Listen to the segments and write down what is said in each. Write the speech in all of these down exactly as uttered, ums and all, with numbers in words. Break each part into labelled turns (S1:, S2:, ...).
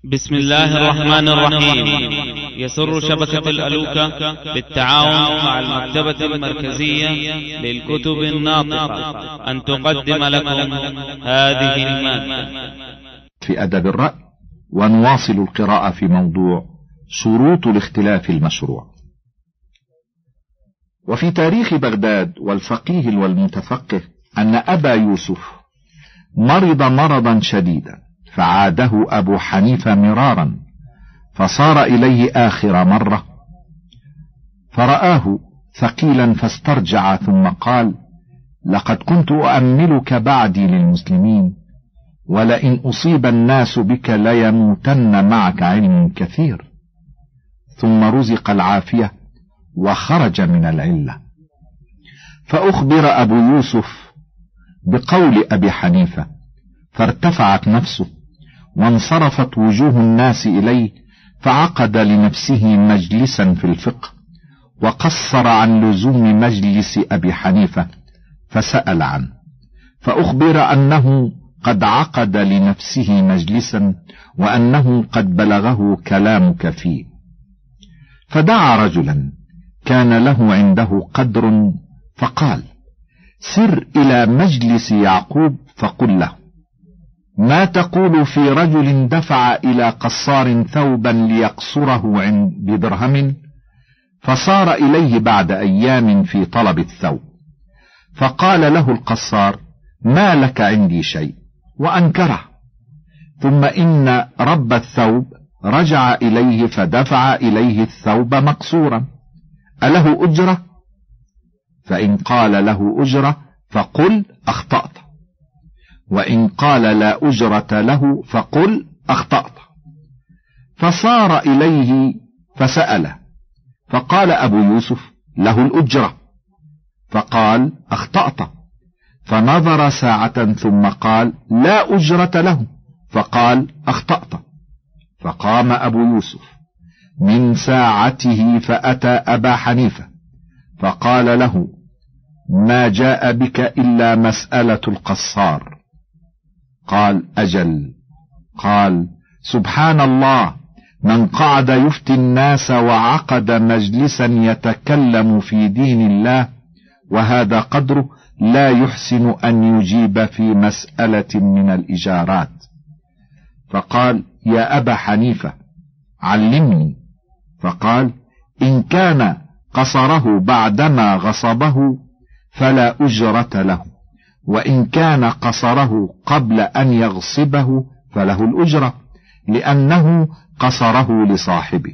S1: بسم الله الرحمن الرحيم. يسر شبكة الألوكة بالتعاون مع المكتبة المركزية للكتب الناطقة أن تقدم لكم هذه المادة
S2: في أدب الرأي، ونواصل القراءة في موضوع شروط الاختلاف المشروع. وفي تاريخ بغداد والفقيه والمتفقه أن أبا يوسف مرض مرضا شديدا، فعاده أبو حنيفة مرارا، فصار إليه آخر مرة فرآه ثقيلا فاسترجع، ثم قال: لقد كنت أؤملك بعدي للمسلمين، ولئن أصيب الناس بك ليموتن معك علم كثير. ثم رزق العافية وخرج من العلة. فأخبر أبو يوسف بقول أبي حنيفة، فارتفعت نفسه وانصرفت وجوه الناس إليه، فعقد لنفسه مجلسا في الفقه، وقصر عن لزوم مجلس أبي حنيفة فسأل عنه، فأخبر أنه قد عقد لنفسه مجلسا، وأنه قد بلغه كلامك فيه. فدعا رجلا كان له عنده قدر فقال: سر إلى مجلس يعقوب فقل له: ما تقول في رجل دفع إلى قصار ثوبا ليقصره عند بدرهم، فصار إليه بعد أيام في طلب الثوب، فقال له القصار: ما لك عندي شيء، وأنكره. ثم إن رب الثوب رجع إليه فدفع إليه الثوب مقصورا، أله أجرة؟ فإن قال له أجرة فقل أخطأت، وإن قال لا أجرة له فقل أخطأت. فصار إليه فسأله، فقال أبو يوسف: له الأجرة. فقال: أخطأت. فنظر ساعة ثم قال: لا أجرة له. فقال: أخطأت. فقام أبو يوسف من ساعته فأتى أبا حنيفة فقال له: ما جاء بك إلا مسألة القصار؟ قال: أجل. قال: سبحان الله، من قعد يفتي الناس وعقد مجلسا يتكلم في دين الله وهذا قدره، لا يحسن أن يجيب في مسألة من الإجارات. فقال: يا أبا حنيفة علمني. فقال: إن كان قصره بعدما غصبه فلا أجرة له، وإن كان قصره قبل أن يغصبه فله الأجرة، لأنه قصره لصاحبه.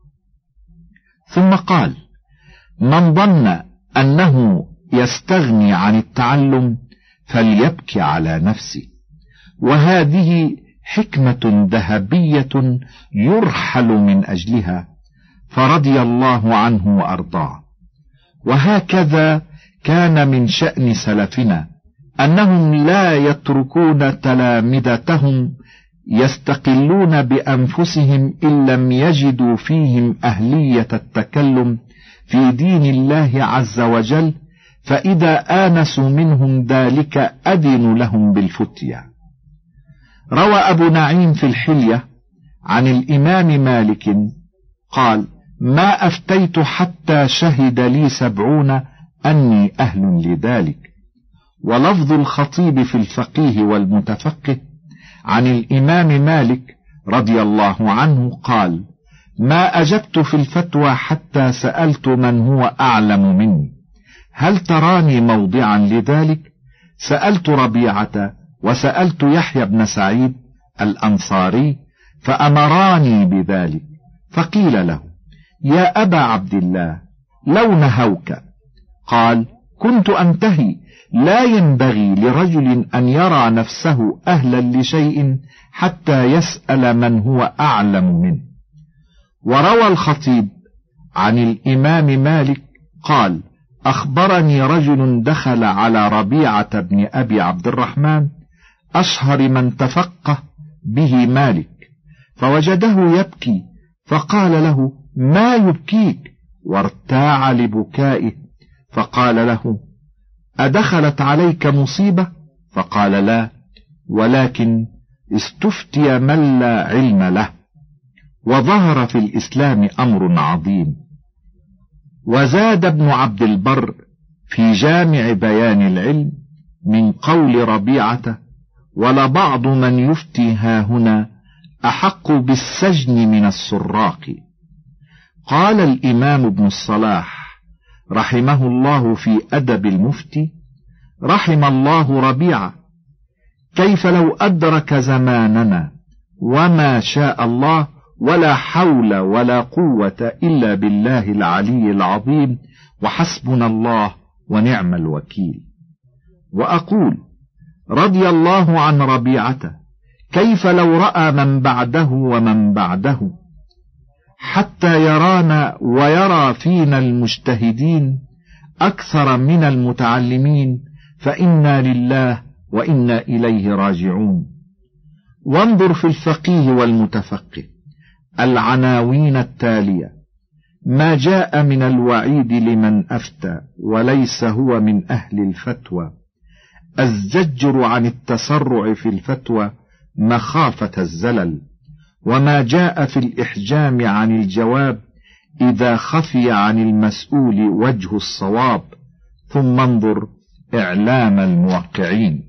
S2: ثم قال: من ظن أنه يستغني عن التعلم فليبكي على نفسه، وهذه حكمة ذهبية يرحل من أجلها، فرضي الله عنه وأرضاه. وهكذا كان من شأن سلفنا أنهم لا يتركون تلامذتهم يستقلون بأنفسهم إن لم يجدوا فيهم أهلية التكلم في دين الله عز وجل، فإذا آنسوا منهم ذلك أذنوا لهم بالفتية. روى أبو نعيم في الحلية عن الإمام مالك قال: ما أفتيت حتى شهد لي سبعون أني أهل لذلك. ولفظ الخطيب في الفقيه والمتفقه عن الإمام مالك رضي الله عنه قال: ما أجبت في الفتوى حتى سألت من هو أعلم مني، هل تراني موضعا لذلك؟ سألت ربيعة وسألت يحيى بن سعيد الأنصاري فأمراني بذلك. فقيل له: يا أبا عبد الله لو نهوك؟ قال: كنت أنتهي، لا ينبغي لرجل أن يرى نفسه أهلا لشيء حتى يسأل من هو أعلم منه. وروى الخطيب عن الإمام مالك قال: أخبرني رجل دخل على ربيعة بن أبي عبد الرحمن أشهر من تفقه به مالك، فوجده يبكي، فقال له: ما يبكيك؟ وارتاع لبكائه، فقال له: أدخلت عليك مصيبة؟ فقال: لا، ولكن استفتي من لا علم له، وظهر في الإسلام أمر عظيم. وزاد ابن عبد البر في جامع بيان العلم من قول ربيعة: ولبعض من يفتي هاهنا أحق بالسجن من السراق. قال الإمام ابن الصلاح رحمه الله في أدب المفتي: رحم الله ربيعة، كيف لو أدرك زماننا وما شاء الله، ولا حول ولا قوة إلا بالله العلي العظيم، وحسبنا الله ونعم الوكيل. وأقول رضي الله عن ربيعة، كيف لو رأى من بعده ومن بعده، حتى يرانا ويرى فينا المجتهدين أكثر من المتعلمين، فإنا لله وإنا إليه راجعون. وانظر في الفقيه والمتفقه العناوين التالية: ما جاء من الوعيد لمن أفتى وليس هو من أهل الفتوى، الزجر عن التسرع في الفتوى مخافة الزلل، وما جاء في الإحجام عن الجواب إذا خفي عن المسؤول وجه الصواب. ثم انظر إعلام الموقعين.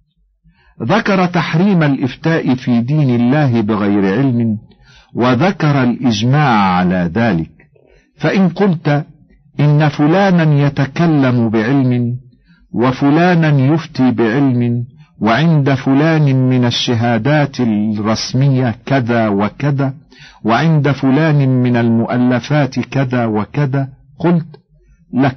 S2: ذكر تحريم الإفتاء في دين الله بغير علم، وذكر الإجماع على ذلك. فإن قلت إن فلانا يتكلم بعلم، وفلانا يفتي بعلم، وعند فلان من الشهادات الرسمية كذا وكذا، وعند فلان من المؤلفات كذا وكذا، قلت لك: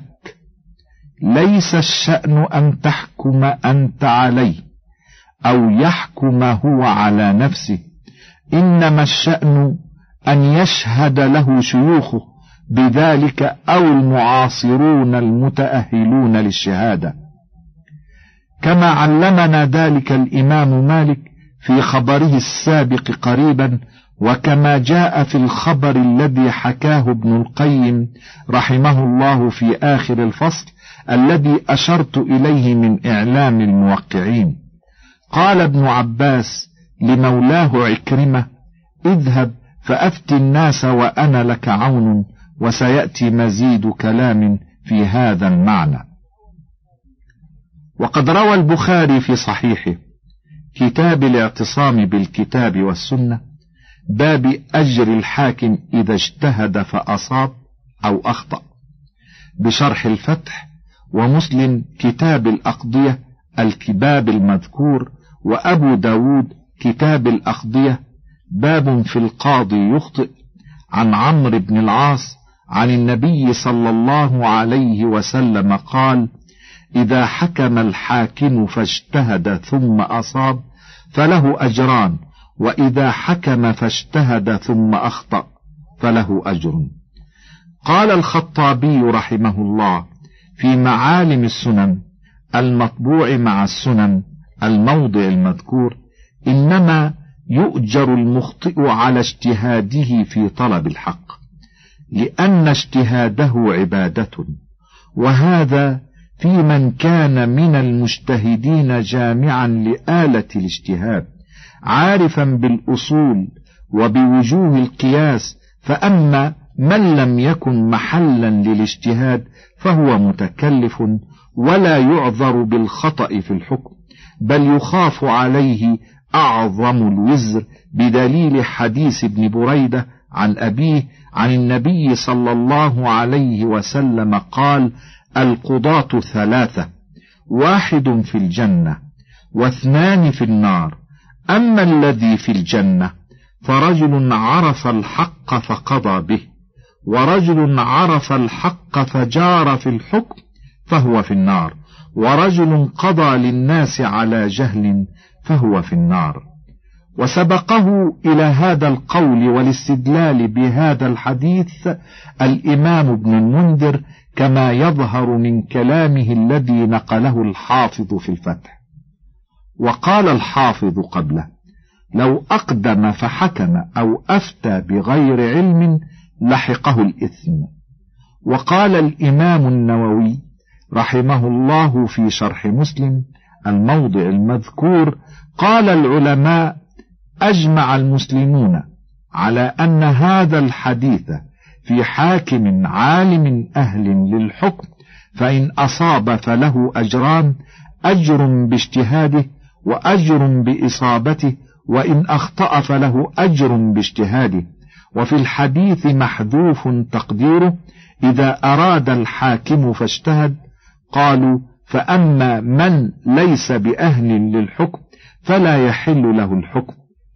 S2: ليس الشأن أن تحكم أنت عليه أو يحكم هو على نفسه، إنما الشأن أن يشهد له شيوخه بذلك أو المعاصرون المتأهلون للشهادة، كما علمنا ذلك الإمام مالك في خبره السابق قريبا، وكما جاء في الخبر الذي حكاه ابن القيم رحمه الله في آخر الفصل الذي أشرت إليه من إعلام الموقعين. قال ابن عباس لمولاه عكرمة: اذهب فأفتي الناس وأنا لك عون، وسيأتي مزيد كلام في هذا المعنى. وقد روى البخاري في صحيحه كتاب الاعتصام بالكتاب والسنة باب أجر الحاكم إذا اجتهد فأصاب أو أخطأ بشرح الفتح، ومسلم كتاب الأقضية الكباب المذكور، وأبو داود كتاب الأقضية باب في القاضي يخطئ، عن عمرو بن العاص عن النبي صلى الله عليه وسلم قال: إذا حكم الحاكم فاجتهد ثم أصاب فله أجران، وإذا حكم فاجتهد ثم أخطأ فله أجر. قال الخطابي رحمه الله في معالم السنن المطبوع مع السنن الموضع المذكور: إنما يؤجر المخطئ على اجتهاده في طلب الحق، لأن اجتهاده عبادة، وهذا في من كان من المجتهدين جامعا لآلة الاجتهاد، عارفا بالأصول وبوجوه القياس. فأما من لم يكن محلا للاجتهاد فهو متكلف، ولا يعذر بالخطأ في الحكم، بل يخاف عليه أعظم الوزر، بدليل حديث ابن بريدة عن أبيه عن النبي صلى الله عليه وسلم قال: القضاة ثلاثة، واحد في الجنة واثنان في النار، أما الذي في الجنة فرجل عرف الحق فقضى به، ورجل عرف الحق فجار في الحكم فهو في النار، ورجل قضى للناس على جهل فهو في النار. وسبقه إلى هذا القول والاستدلال بهذا الحديث الإمام ابن المنذر، كما يظهر من كلامه الذي نقله الحافظ في الفتح. وقال الحافظ قبله: لو أقدم فحكم أو أفتى بغير علم لحقه الإثم. وقال الإمام النووي رحمه الله في شرح مسلم الموضع المذكور: قال العلماء أجمع المسلمون على أن هذا الحديث في حاكم عالم أهل للحكم، فإن أصاب فله أجران: أجر باجتهاده وأجر بإصابته، وإن أخطأ فله أجر باجتهاده. وفي الحديث محذوف تقديره: إذا أراد الحاكم فاجتهد. قالوا: فأما من ليس بأهل للحكم فلا يحل له الحكم،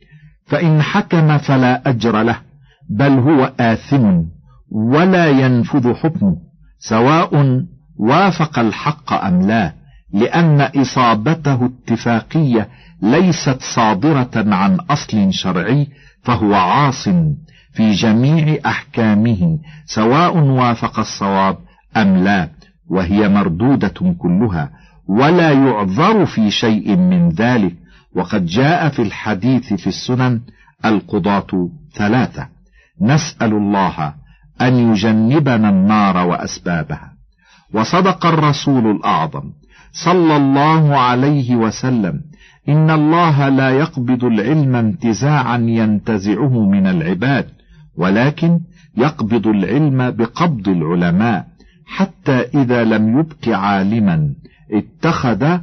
S2: فإن حكم فلا أجر له، بل هو آثم ولا ينفذ حكمه، سواء وافق الحق أم لا، لأن إصابته اتفاقية ليست صادرة عن أصل شرعي، فهو عاص في جميع أحكامه سواء وافق الصواب أم لا، وهي مردودة كلها، ولا يعذر في شيء من ذلك. وقد جاء في الحديث في السنن: القضاة ثلاثة، نسأل الله أن يجنبنا النار وأسبابها. وصدق الرسول الأعظم صلى الله عليه وسلم: إن الله لا يقبض العلم انتزاعا ينتزعه من العباد، ولكن يقبض العلم بقبض العلماء، حتى إذا لم يبق عالما اتخذ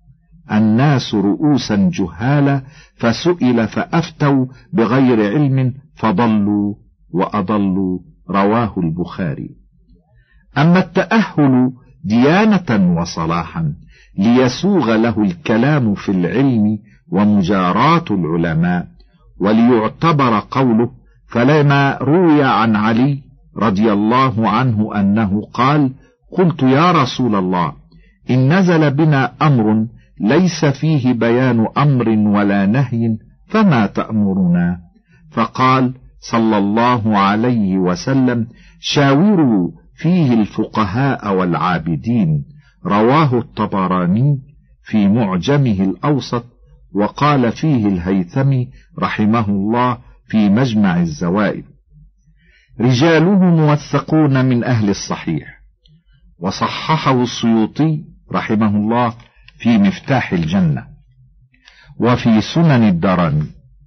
S2: الناس رؤوسا جهالا، فسئل فأفتوا بغير علم فضلوا وأضلوا. رواه البخاري. أما التأهل ديانة وصلاحا ليسوغ له الكلام في العلم ومجاراة العلماء، وليعتبر قوله، فلما روي عن علي رضي الله عنه أنه قال: قلت يا رسول الله، إن نزل بنا أمر ليس فيه بيان أمر ولا نهي، فما تأمرنا؟ فقال صلى الله عليه وسلم: شاوروا فيه الفقهاء والعابدين. رواه الطبراني في معجمه الأوسط، وقال فيه الهيثمي رحمه الله في مجمع الزوائد: رجاله موثقون من أهل الصحيح. وصححه السيوطي رحمه الله في مفتاح الجنة. وفي سنن الدارمي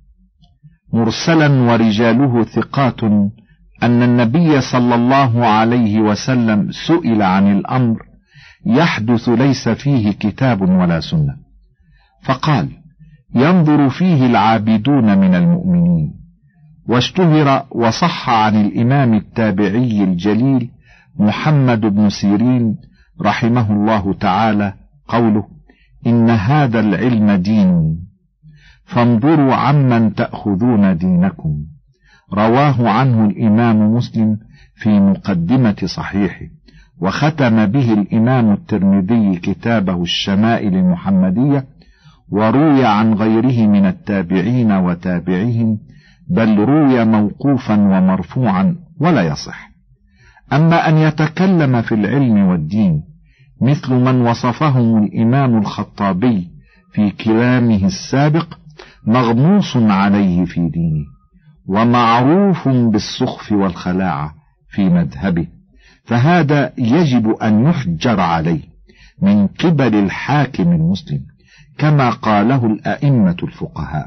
S2: مرسلا ورجاله ثقات أن النبي صلى الله عليه وسلم سئل عن الأمر يحدث ليس فيه كتاب ولا سنة، فقال: ينظر فيه العابدون من المؤمنين. واشتهر وصح عن الإمام التابعي الجليل محمد بن سيرين رحمه الله تعالى قوله: إن هذا العلم دين، فانظروا عمن تأخذون دينكم. رواه عنه الإمام مسلم في مقدمة صحيحه، وختم به الإمام الترمذي كتابه الشمائل المحمدية. وروي عن غيره من التابعين وتابعهم، بل روي موقوفا ومرفوعا ولا يصح. أما أن يتكلم في العلم والدين مثل من وصفهم الإمام الخطابي في كلامه السابق، مغموس عليه في دينه، ومعروف بالسخف والخلاعة في مذهبه، فهذا يجب أن يحجر عليه من قبل الحاكم المسلم، كما قاله الأئمة الفقهاء.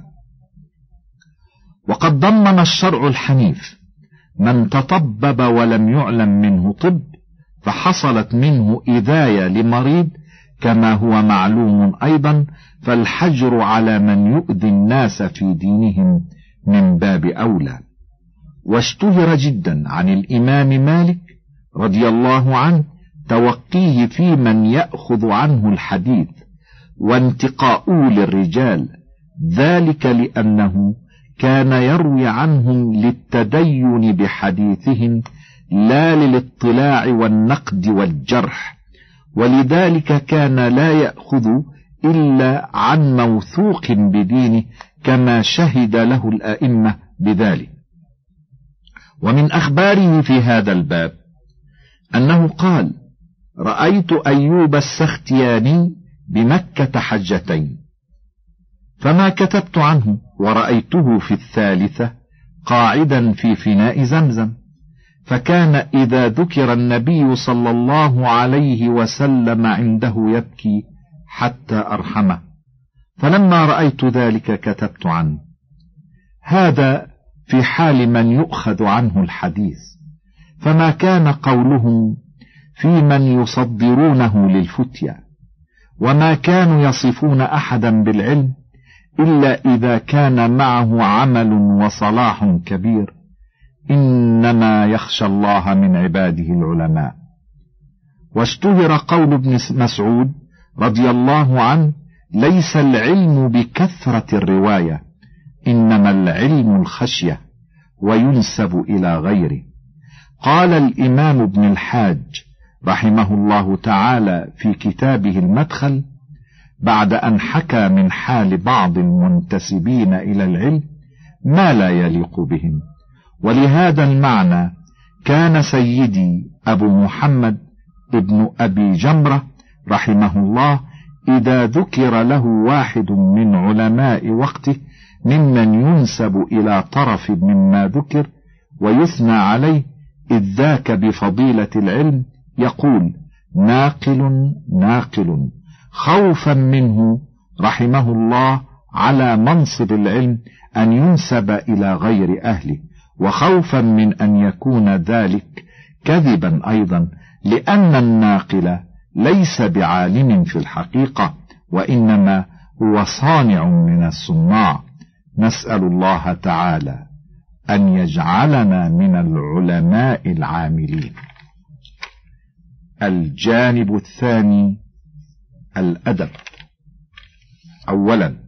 S2: وقد ضمن الشرع الحنيف من تطبب ولم يعلم منه طب، فحصلت منه إذاية لمريض، كما هو معلوم أيضا، فالحجر على من يؤذي الناس في دينهم من باب أولى. واشتهر جدا عن الإمام مالك رضي الله عنه توقيه في من يأخذ عنه الحديث وانتقاؤه للرجال، ذلك لأنه كان يروي عنهم للتدين بحديثهم لا للاطلاع والنقد والجرح، ولذلك كان لا يأخذ إلا عن موثوق بدينه، كما شهد له الأئمة بذلك. ومن أخباره في هذا الباب أنه قال: رأيت أيوب السختياني بمكة حجتين، فما كتبت عنه، ورأيته في الثالثة قاعدا في فناء زمزم، فكان إذا ذكر النبي صلى الله عليه وسلم عنده يبكي حتى أرحمه، فلما رأيت ذلك كتبت عنه. هذا في حال من يؤخذ عنه الحديث، فما كان قولهم في من يصدرونه للفتيا، وما كانوا يصفون أحدا بالعلم إلا إذا كان معه عمل وصلاح كبير، إنما يخشى الله من عباده العلماء. واشتهر قول ابن مسعود رضي الله عنه: ليس العلم بكثرة الرواية، إنما العلم الخشية، وينسب إلى غيره. قال الإمام ابن الحاج رحمه الله تعالى في كتابه المدخل بعد أن حكى من حال بعض المنتسبين إلى العلم ما لا يليق بهم: ولهذا المعنى كان سيدي أبو محمد ابن أبي جمرة رحمه الله إذا ذكر له واحد من علماء وقته ممن ينسب إلى طرف مما ذكر ويثنى عليه إذ ذاك بفضيلة العلم، يقول: ناقل ناقل، خوفا منه رحمه الله على منصب العلم أن ينسب إلى غير أهله، وخوفا من أن يكون ذلك كذبا أيضا، لأن الناقل ليس بعالم في الحقيقة، وإنما هو صانع من الصناع. نسأل الله تعالى أن يجعلنا من العلماء العاملين. الجانب الثاني: الأدب. أولا،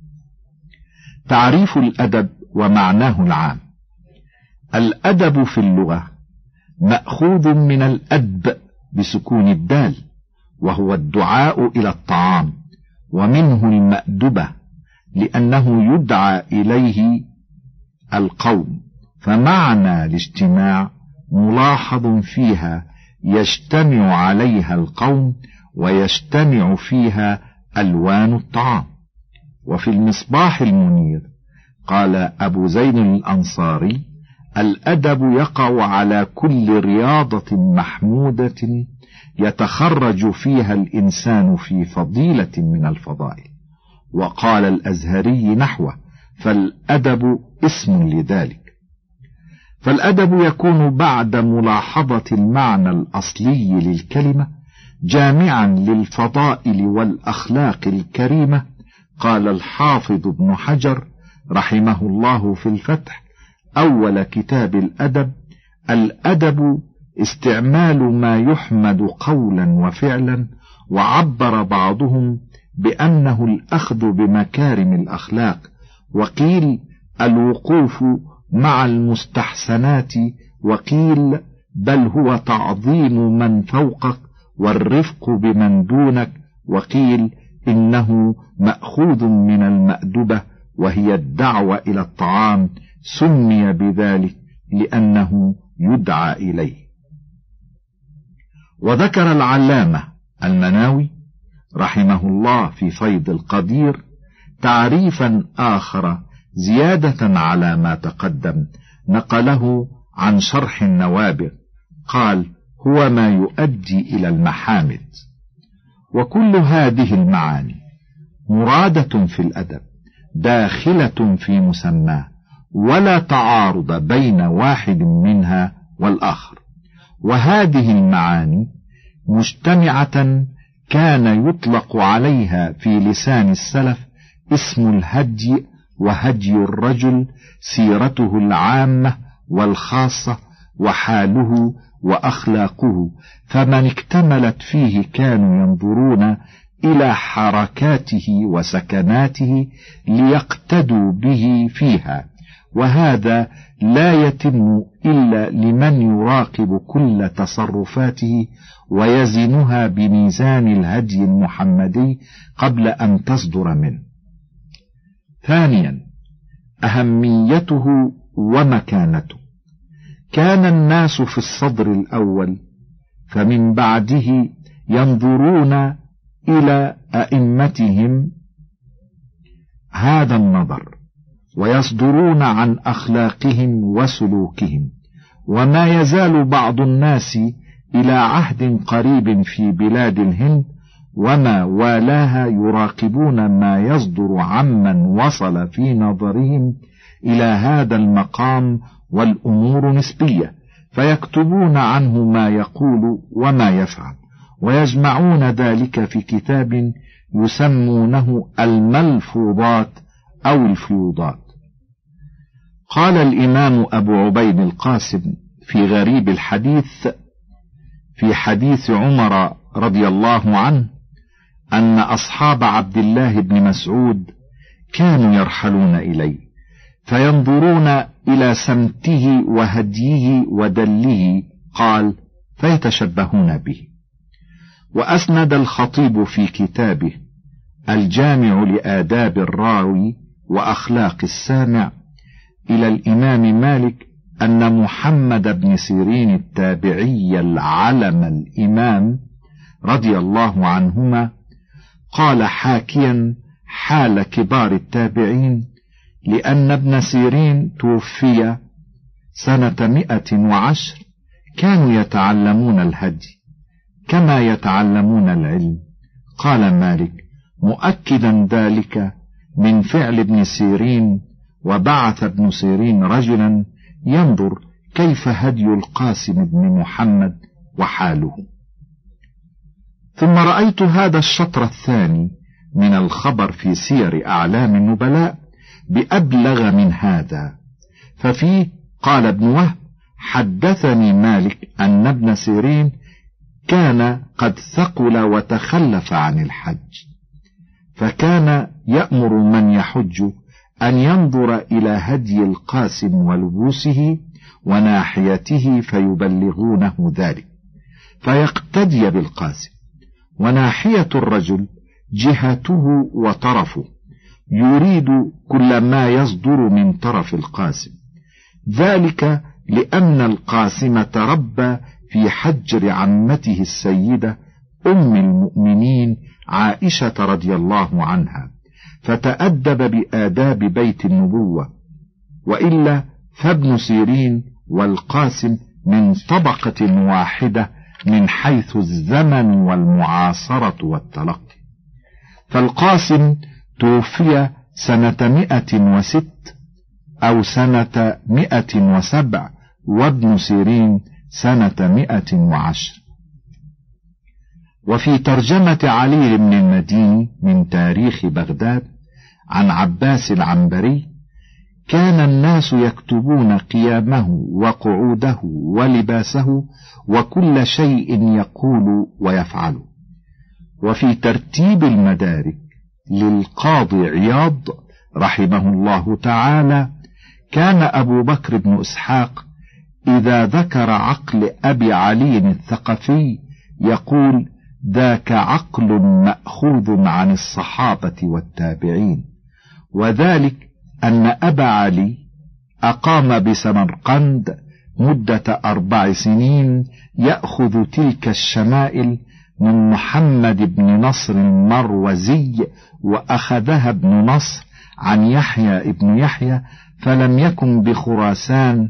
S2: تعريف الأدب ومعناه العام. الأدب في اللغة مأخوذ من الأدب بسكون الدال، وهو الدعاء إلى الطعام، ومنه المأدبة لأنه يدعى إليه القوم، فمعنى الاجتماع ملاحظ فيها يجتمع عليها القوم ويجتمع فيها ألوان الطعام. وفي المصباح المنير قال أبو زيد الأنصاري: الأدب يقع على كل رياضة محمودة يتخرج فيها الإنسان في فضيلة من الفضائل. وقال الأزهري نحوه: فالأدب اسم لذلك. فالأدب يكون بعد ملاحظة المعنى الأصلي للكلمة جامعا للفضائل والأخلاق الكريمة. قال الحافظ ابن حجر رحمه الله في الفتح أول كتاب الأدب: الأدب استعمال ما يحمد قولا وفعلا، وعبر بعضهم بأنه الأخذ بمكارم الأخلاق، وقيل الوقوف مع المستحسنات، وقيل بل هو تعظيم من فوقك والرفق بمن دونك، وقيل إنه مأخوذ من المأدبة وهي الدعوة إلى الطعام، سمي بذلك لأنه يدعى إليه. وذكر العلامة المناوي رحمه الله في فيض القدير تعريفا آخر زيادة على ما تقدم، نقله عن شرح النوابغ، قال: هو ما يؤدي إلى المحامد. وكل هذه المعاني مرادة في الأدب داخلة في مسماه، ولا تعارض بين واحد منها والآخر. وهذه المعاني مجتمعة كان يطلق عليها في لسان السلف اسم الهدي، وهدي الرجل سيرته العامة والخاصة وحاله وأخلاقه، فمن اكتملت فيه كانوا ينظرون إلى حركاته وسكناته ليقتدوا به فيها، وهذا لا يتم إلا لمن يراقب كل تصرفاته ويزنها بميزان الهدي المحمدي قبل أن تصدر منه. ثانيا، أهميته ومكانته. كان الناس في الصدر الأول، فمن بعده ينظرون إلى أئمتهم هذا النظر، ويصدرون عن أخلاقهم وسلوكهم. وما يزال بعض الناس إلى عهد قريب في بلاد الهند وما والاها يراقبون ما يصدر عمن وصل في نظرهم إلى هذا المقام والأمور نسبية، فيكتبون عنه ما يقول وما يفعل، ويجمعون ذلك في كتاب يسمونه الملفوظات أو الفيوضات. قال الإمام أبو عبيد القاسم في غريب الحديث في حديث عمر رضي الله عنه أن أصحاب عبد الله بن مسعود كانوا يرحلون إليه فينظرون إلى سمته وهديه ودله، قال فيتشبهون به. وأسند الخطيب في كتابه الجامع لآداب الراوي وأخلاق السامع إلى الإمام مالك أن محمد بن سيرين التابعي العلم الإمام رضي الله عنهما قال حاكيا حال كبار التابعين، لأن ابن سيرين توفي سنة مئة وعشر كانوا يتعلمون الهدي كما يتعلمون العلم. قال مالك مؤكدا ذلك من فعل ابن سيرين، وبعث ابن سيرين رجلا ينظر كيف هدي القاسم بن محمد وحاله. ثم رأيت هذا الشطر الثاني من الخبر في سير أعلام النبلاء بأبلغ من هذا، ففيه قال ابن وهب حدثني مالك أن ابن سيرين كان قد ثقل وتخلف عن الحج، فكان يأمر من يحج أن ينظر إلى هدي القاسم ولبوسه وناحيته فيبلغونه ذلك فيقتدي بالقاسم، وناحية الرجل جهته وطرفه، يريد كل ما يصدر من طرف القاسم، ذلك لأن القاسم تربى في حجر عمته السيدة أم المؤمنين عائشة رضي الله عنها، فتأدب بآداب بيت النبوة، وإلا فابن سيرين والقاسم من طبقة واحدة من حيث الزمن والمعاصرة والتلقي. فالقاسم توفي سنة مئة وست أو سنة مئة وسبع، وابن سيرين سنة مئة وعشر. وفي ترجمة علي بن المديني من تاريخ بغداد عن عباس العنبري كان الناس يكتبون قيامه وقعوده ولباسه وكل شيء يقول ويفعل. وفي ترتيب المدارك للقاضي عياض رحمه الله تعالى كان أبو بكر بن إسحاق إذا ذكر عقل أبي علي الثقفي يقول ذاك عقل مأخوذ عن الصحابة والتابعين، وذلك أن أبا علي أقام بسمرقند مدة أربع سنين يأخذ تلك الشمائل من محمد بن نصر المروزي، وأخذها ابن نصر عن يحيى ابن يحيى، فلم يكن بخراسان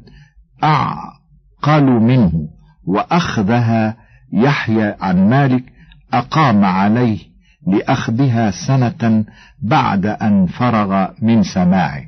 S2: أعقل منه، وأخذها يحيى عن مالك أقام عليه لأخذها سنة بعد أن فرغ من سماعه،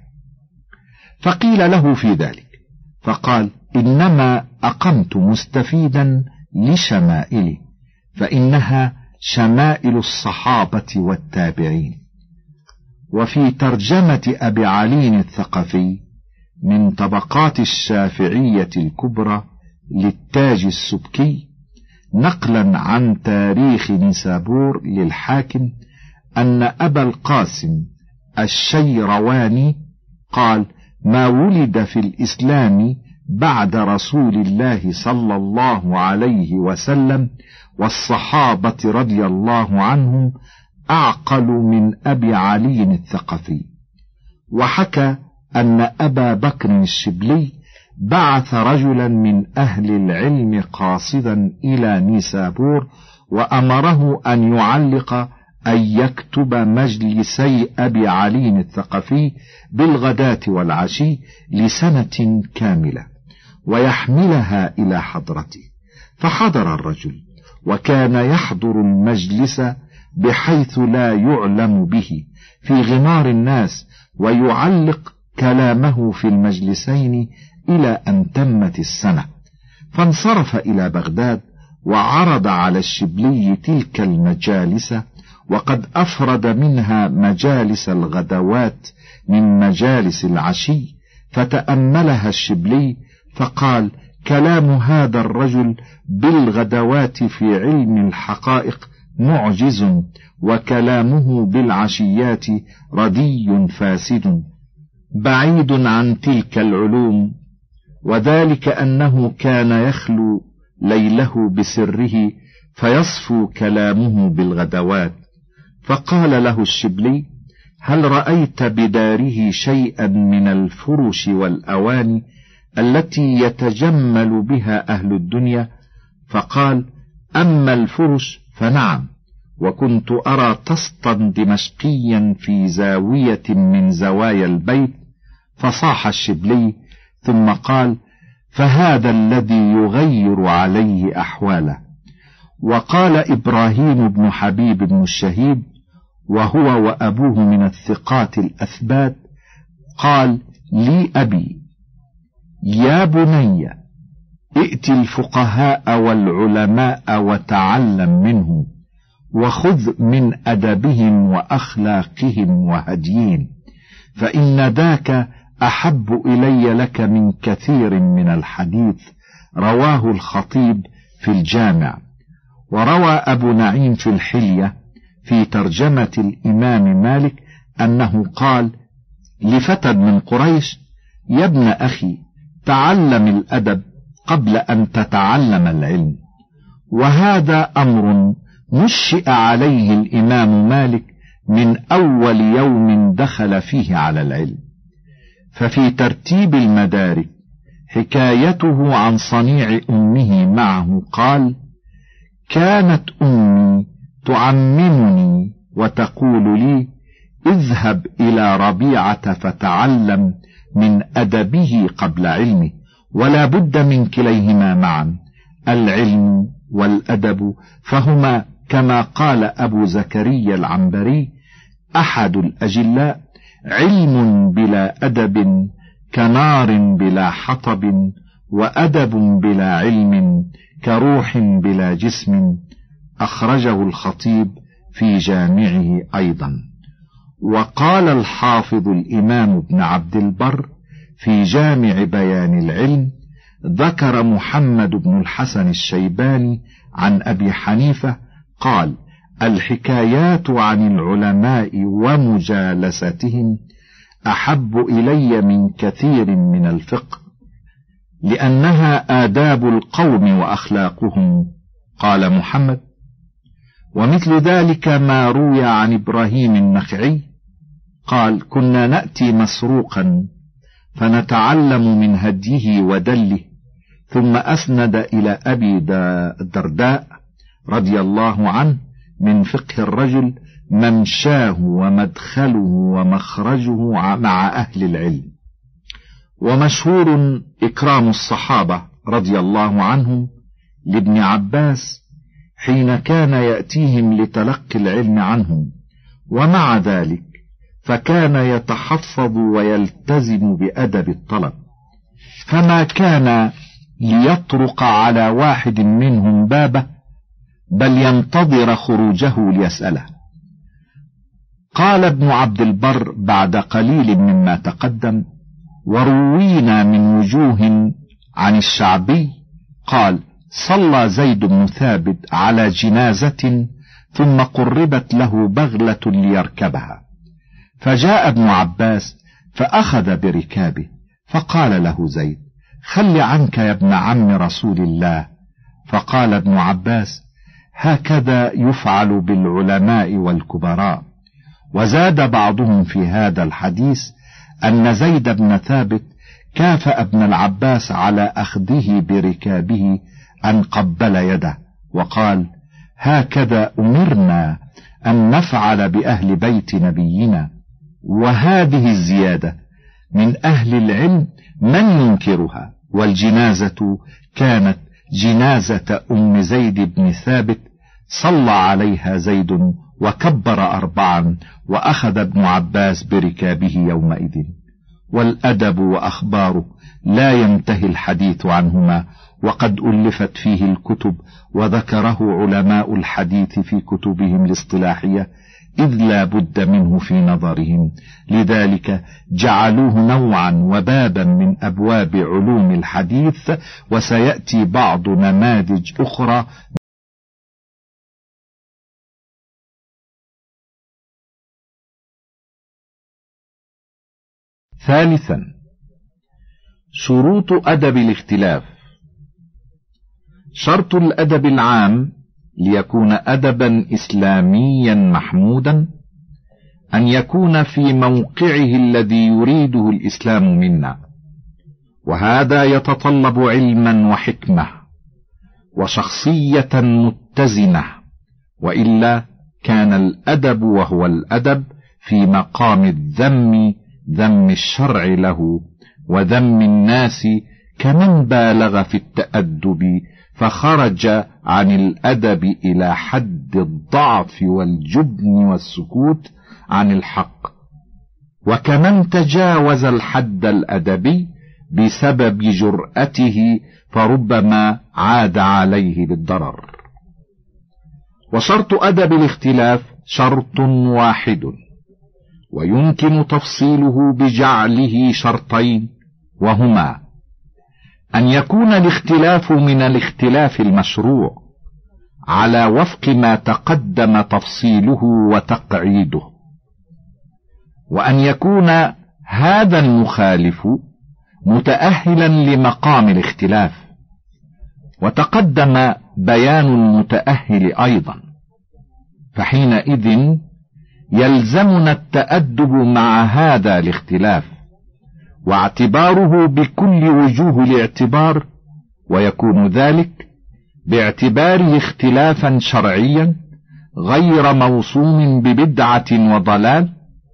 S2: فقيل له في ذلك فقال إنما أقمت مستفيدا لشمائله، فإنها شمائل الصحابة والتابعين. وفي ترجمة أبي علي الثقفي من طبقات الشافعية الكبرى للتاج السبكي نقلا عن تاريخ نيسابور للحاكم أن أبا القاسم الشيرواني قال ما ولد في الإسلام بعد رسول الله صلى الله عليه وسلم والصحابة رضي الله عنهم أعقل من أبي علي الثقفي. وحكى أن أبا بكر الشبلي بعث رجلا من أهل العلم قاصدا إلى نيسابور وأمره أن يعلق أن يكتب مجلسي أبي علي الثقفي بالغداة والعشي لسنة كاملة ويحملها إلى حضرته، فحضر الرجل وكان يحضر المجلس بحيث لا يعلم به في غمار الناس، ويعلق كلامه في المجلسين إلى أن تمت السنة، فانصرف إلى بغداد وعرض على الشبلي تلك المجالس، وقد أفرد منها مجالس الغدوات من مجالس العشي، فتأملها الشبلي فقال: كلام هذا الرجل بالغدوات في علم الحقائق معجز، وكلامه بالعشيات ردي فاسد بعيد عن تلك العلوم، وذلك أنه كان يخلو ليله بسره فيصفو كلامه بالغدوات. فقال له الشبلي: هل رأيت بداره شيئا من الفرش والأواني التي يتجمل بها أهل الدنيا؟ فقال: أما الفرش فنعم، وكنت أرى طسطا دمشقيا في زاوية من زوايا البيت. فصاح الشبلي ثم قال: فهذا الذي يغير عليه أحواله. وقال إبراهيم بن حبيب بن الشهيب، وهو وأبوه من الثقات الأثبات، قال لي أبي: يا بني، ائت الفقهاء والعلماء وتعلم منهم، وخذ من أدبهم وأخلاقهم وهديهم، فإن ذاك أحب إلي لك من كثير من الحديث. رواه الخطيب في الجامع. وروى أبو نعيم في الحلية في ترجمة الإمام مالك أنه قال لفتى من قريش: يا ابن أخي، تعلم الأدب قبل أن تتعلم العلم. وهذا أمر نشئ عليه الإمام مالك من أول يوم دخل فيه على العلم. ففي ترتيب المدارك حكايته عن صنيع أمه معه قال: كانت أمي تعممني وتقول لي: اذهب إلى ربيعة فتعلم من أدبه قبل علمه، ولا بد من كليهما معا، العلم والأدب، فهما كما قال أبو زكريا العنبري أحد الأجلاء: علم بلا أدب كنار بلا حطب، وأدب بلا علم كروح بلا جسم. أخرجه الخطيب في جامعه أيضا. وقال الحافظ الإمام ابن عبد البر في جامع بيان العلم: ذكر محمد بن الحسن الشيباني عن أبي حنيفة قال: الحكايات عن العلماء ومجالستهم أحب إلي من كثير من الفقه، لأنها آداب القوم وأخلاقهم. قال محمد: ومثل ذلك ما روي عن إبراهيم النخعي قال: كنا نأتي مسروقا فنتعلم من هديه ودله. ثم أسند إلى أبي الدرداء رضي الله عنه من فقه الرجل ممشاه ومدخله ومخرجه مع أهل العلم. ومشهور إكرام الصحابة رضي الله عنهم لابن عباس حين كان يأتيهم لتلقي العلم عنهم، ومع ذلك فكان يتحفظ ويلتزم بأدب الطلب، فما كان ليطرق على واحد منهم بابه، بل ينتظر خروجه ليسأله. قال ابن عبد البر بعد قليل مما تقدم: وروينا من وجوه عن الشعبي قال: صلى زيد بن ثابت على جنازة ثم قربت له بغلة ليركبها، فجاء ابن عباس فأخذ بركابه، فقال له زيد: خل عنك يا ابن عم رسول الله. فقال ابن عباس: هكذا يفعل بالعلماء والكبراء. وزاد بعضهم في هذا الحديث أن زيد بن ثابت كافأ ابن العباس على أخذه بركابه أن قبل يده، وقال: هكذا أمرنا أن نفعل بأهل بيت نبينا. وهذه الزيادة من أهل العلم من ينكرها. والجنازة كانت جنازة أم زيد بن ثابت، صلى عليها زيد وكبر أربعا، وأخذ ابن عباس بركابه يومئذ. والأدب وأخباره لا ينتهي الحديث عنهما، وقد ألفت فيه الكتب وذكره علماء الحديث في كتبهم الاصطلاحية، إذ لا بد منه في نظرهم، لذلك جعلوه نوعا وبابا من أبواب علوم الحديث. وسيأتي بعض نماذج أخرى. ثالثا، شروط أدب الاختلاف. شرط الأدب العام ليكون أدبا إسلاميا محمودا أن يكون في موقعه الذي يريده الإسلام منا، وهذا يتطلب علما وحكمة وشخصية متزنة، وإلا كان الأدب وهو الأدب في مقام الذم، ذم الشرع له وذم الناس، كمن بالغ في التأدب فخرج عن الأدب إلى حد الضعف والجبن والسكوت عن الحق، وكمن تجاوز الحد الأدبي بسبب جرأته فربما عاد عليه بالضرر. وشرط أدب الاختلاف شرط واحد، ويمكن تفصيله بجعله شرطين، وهما أن يكون الاختلاف من الاختلاف المشروع على وفق ما تقدم تفصيله وتقعيده، وأن يكون هذا المخالف متأهلا لمقام الاختلاف، وتقدم بيان المتأهل أيضا، فحينئذ يلزمنا التأدب مع هذا الاختلاف واعتباره بكل وجوه الاعتبار، ويكون ذلك باعتباره اختلافا شرعيا غير موصوم ببدعة وضلال،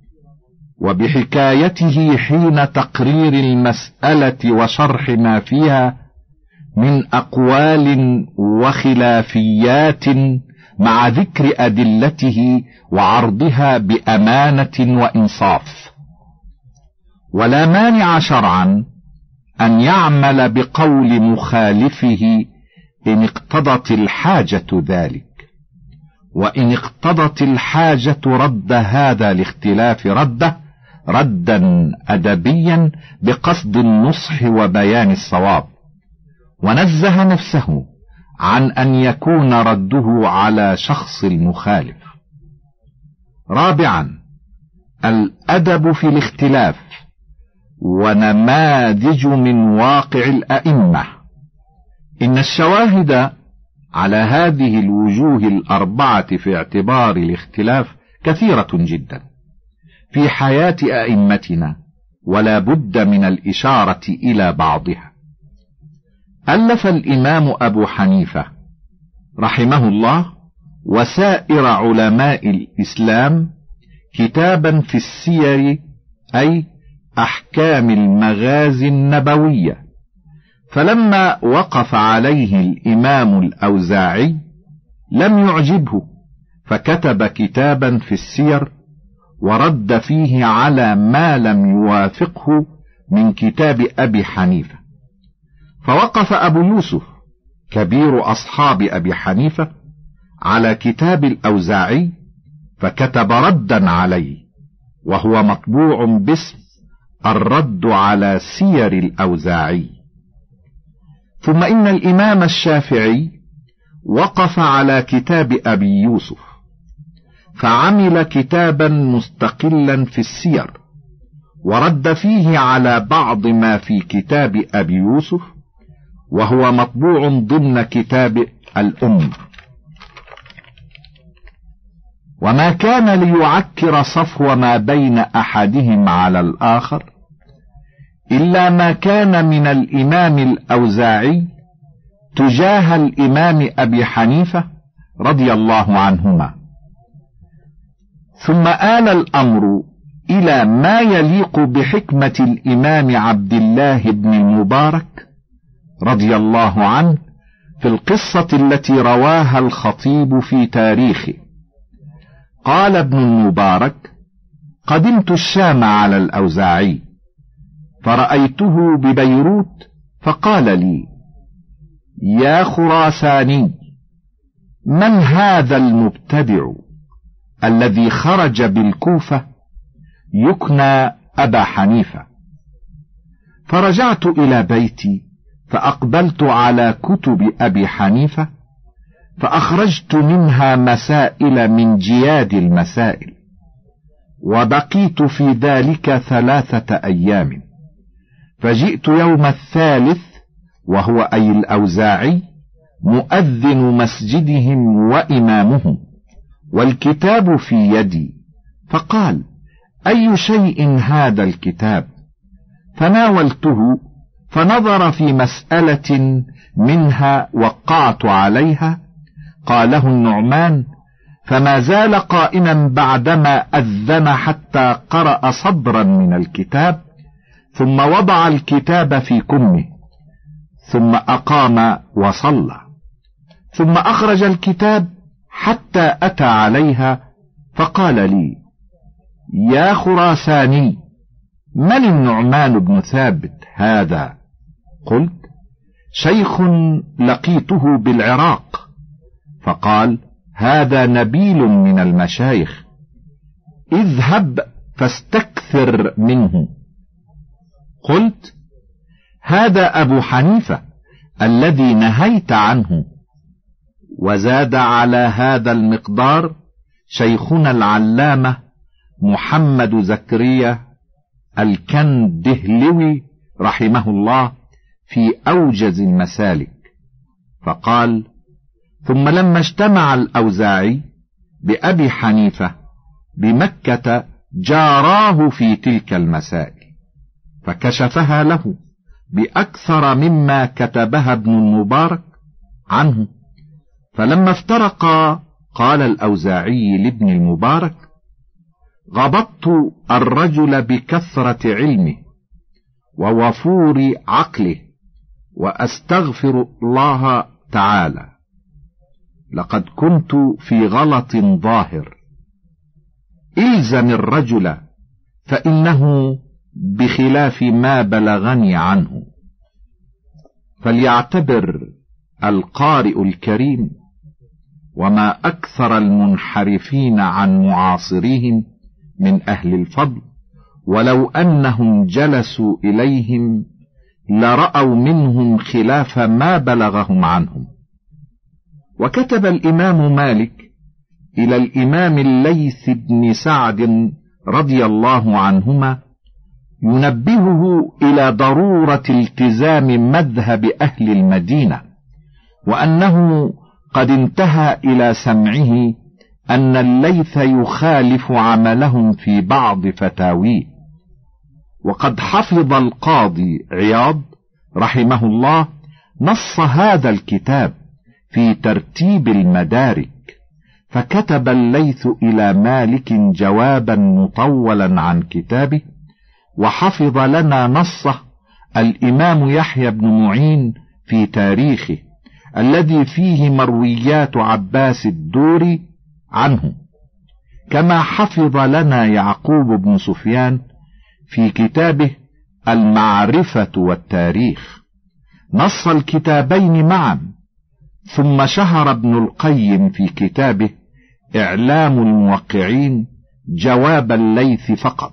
S2: وبحكايته حين تقرير المسألة وشرح ما فيها من أقوال وخلافيات مع ذكر أدلته وعرضها بأمانة وإنصاف. ولا مانع شرعا أن يعمل بقول مخالفه إن اقتضت الحاجة ذلك، وإن اقتضت الحاجة رد هذا الاختلاف رده ردا أدبيا بقصد النصح وبيان الصواب، ونزه نفسه عن أن يكون رده على شخص المخالف. رابعا، الأدب في الاختلاف ونماذج من واقع الأئمة. إن الشواهد على هذه الوجوه الأربعة في اعتبار الاختلاف كثيرة جدا في حياة أئمتنا، ولا بد من الإشارة إلى بعضها. ألف الإمام أبو حنيفة رحمه الله وسائر علماء الإسلام كتابا في السير، أي أحكام المغازي النبوية، فلما وقف عليه الإمام الأوزاعي لم يعجبه، فكتب كتابا في السير ورد فيه على ما لم يوافقه من كتاب أبي حنيفة. فوقف أبو يوسف كبير أصحاب أبي حنيفة على كتاب الأوزاعي فكتب ردا عليه، وهو مطبوع باسم الرد على سير الأوزاعي. ثم إن الإمام الشافعي وقف على كتاب أبي يوسف فعمل كتابا مستقلا في السير ورد فيه على بعض ما في كتاب أبي يوسف، وهو مطبوع ضمن كتاب الأم. وما كان ليعكر صفو ما بين أحدهم على الآخر إلا ما كان من الإمام الأوزاعي تجاه الإمام أبي حنيفة رضي الله عنهما. ثم آل الأمر إلى ما يليق بحكمة الإمام عبد الله بن المبارك رضي الله عنه في القصة التي رواها الخطيب في تاريخه. قال ابن المبارك: قدمت الشام على الأوزاعي فرأيته ببيروت فقال لي: يا خراساني، من هذا المبتدع الذي خرج بالكوفة يكنى أبا حنيفة؟ فرجعت إلى بيتي فأقبلت على كتب أبي حنيفة فأخرجت منها مسائل من جياد المسائل، وبقيت في ذلك ثلاثة أيام، فجئت يوم الثالث وهو أي الأوزاعي مؤذن مسجدهم وإمامهم والكتاب في يدي، فقال: أي شيء هذا الكتاب؟ فناولته فنظر في مسألة منها وقعت عليها. قاله النعمان: فما زال قائما بعدما أذن حتى قرأ صدرا من الكتاب، ثم وضع الكتاب في كمه، ثم أقام وصلى، ثم أخرج الكتاب حتى أتى عليها فقال لي: يا خراساني، من النعمان بن ثابت هذا؟ قلت: شيخ لقيته بالعراق. فقال: هذا نبيل من المشايخ، اذهب فاستكثر منه. قلت: هذا أبو حنيفة الذي نهيت عنه. وزاد على هذا المقدار شيخنا العلامة محمد زكريا الكندهلوي رحمه الله في أوجز المسالك، فقال: ثم لما اجتمع الأوزاعي بأبي حنيفة بمكة جاراه في تلك المسائل، فكشفها له بأكثر مما كتبها ابن المبارك عنه. فلما افترقا قال الأوزاعي لابن المبارك: غبطت الرجل بكثرة علمه ووفور عقله، وأستغفر الله تعالى، لقد كنت في غلط ظاهر. إلزم الرجل فإنه بخلاف ما بلغني عنه. فليعتبر القارئ الكريم وما أكثر المنحرفين عن معاصريهم من أهل الفضل، ولو أنهم جلسوا إليهم لرأوا منهم خلاف ما بلغهم عنهم. وكتب الإمام مالك إلى الإمام الليث بن سعد رضي الله عنهما ينبهه إلى ضرورة التزام مذهب أهل المدينة، وأنه قد انتهى إلى سمعه أن الليث يخالف عملهم في بعض فتاويه. وقد حفظ القاضي عياض رحمه الله نص هذا الكتاب في ترتيب المدارك، فكتب الليث إلى مالك جوابا مطولا عن كتابه، وحفظ لنا نصه الإمام يحيى بن معين في تاريخه الذي فيه مرويات عباس الدوري عنه، كما حفظ لنا يعقوب بن سفيان في كتابه المعرفة والتاريخ. نص الكتابين معا، ثم شهر ابن القيم في كتابه إعلام الموقعين جواب الليث فقط.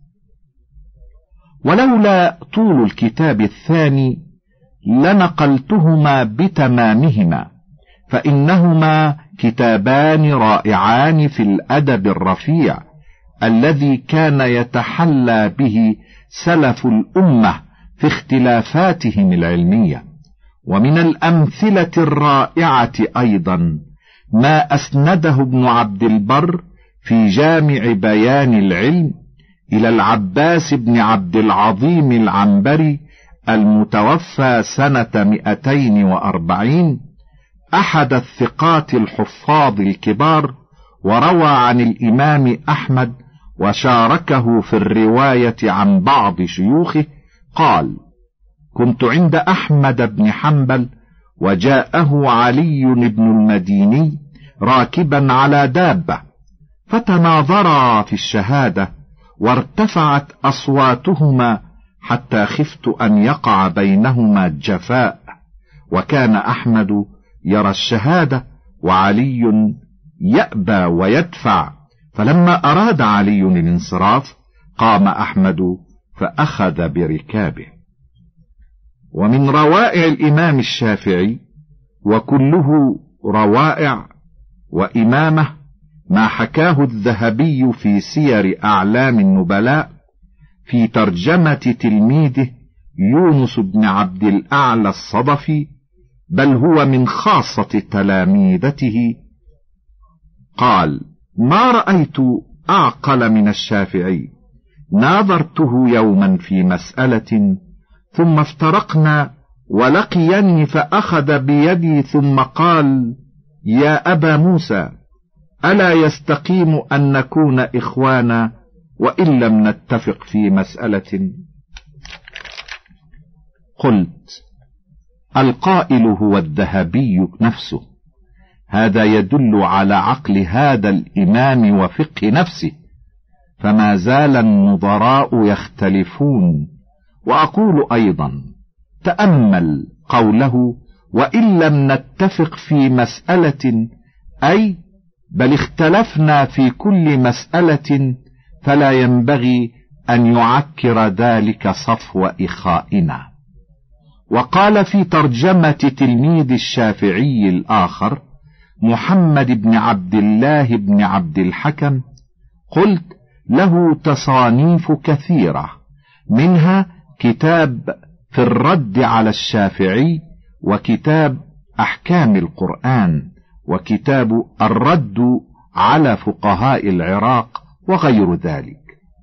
S2: ولولا طول الكتاب الثاني لنقلتهما بتمامهما، فإنهما كتابان رائعان في الأدب الرفيع الذي كان يتحلى به سلف الأمة في اختلافاتهم العلمية. ومن الأمثلة الرائعة أيضا ما أسنده ابن عبد البر في جامع بيان العلم إلى العباس بن عبد العظيم العنبري المتوفى سنة مئتين وأربعين، أحد الثقات الحفاظ الكبار، وروى عن الإمام أحمد وشاركه في الرواية عن بعض شيوخه. قال: كنت عند أحمد بن حنبل وجاءه علي بن المديني راكبا على دابة، فتناظرا في الشهادة وارتفعت أصواتهما حتى خفت أن يقع بينهما الجفاء، وكان أحمد يرى الشهادة وعلي يأبى ويدفع، فلما أراد علي الانصراف قام أحمد فأخذ بركابه. ومن روائع الإمام الشافعي، وكله روائع وإمامة، ما حكاه الذهبي في سير أعلام النبلاء في ترجمة تلميذه يونس بن عبد الأعلى الصدفي، بل هو من خاصة تلاميذته. قال: ما رأيت أعقل من الشافعي، ناظرته يوما في مسألة ثم افترقنا، ولقيني فأخذ بيدي ثم قال: يا أبا موسى، ألا يستقيم أن نكون إخوانا وإن لم نتفق في مسألة؟ قلت: القائل هو الذهبي نفسه، هذا يدل على عقل هذا الإمام وفقه نفسه، فما زال النظراء يختلفون. وأقول أيضا: تأمل قوله وإن لم نتفق في مسألة، أي بل اختلفنا في كل مسألة، فلا ينبغي أن يعكر ذلك صفو إخائنا. وقال في ترجمة تلميذ الشافعي الآخر محمد بن عبد الله بن عبد الحكم: قلت: له تصانيف كثيرة، منها كتاب في الرد على الشافعي، وكتاب أحكام القرآن، وكتاب الرد على فقهاء العراق، وغير ذلك.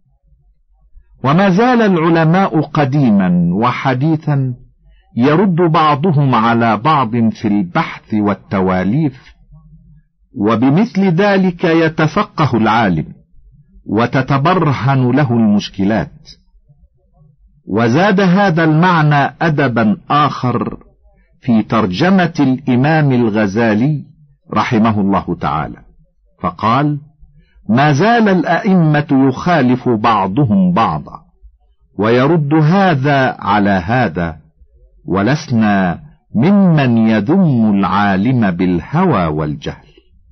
S2: وما زال العلماء قديما وحديثا يرد بعضهم على بعض في البحث والتواليف، وبمثل ذلك يتفقه العالم وتتبرهن له المشكلات. وزاد هذا المعنى أدبا آخر في ترجمة الإمام الغزالي رحمه الله تعالى، فقال: ما زال الأئمة يخالف بعضهم بعضا، ويرد هذا على هذا، ولسنا ممن يذم العالم بالهوى والجهل.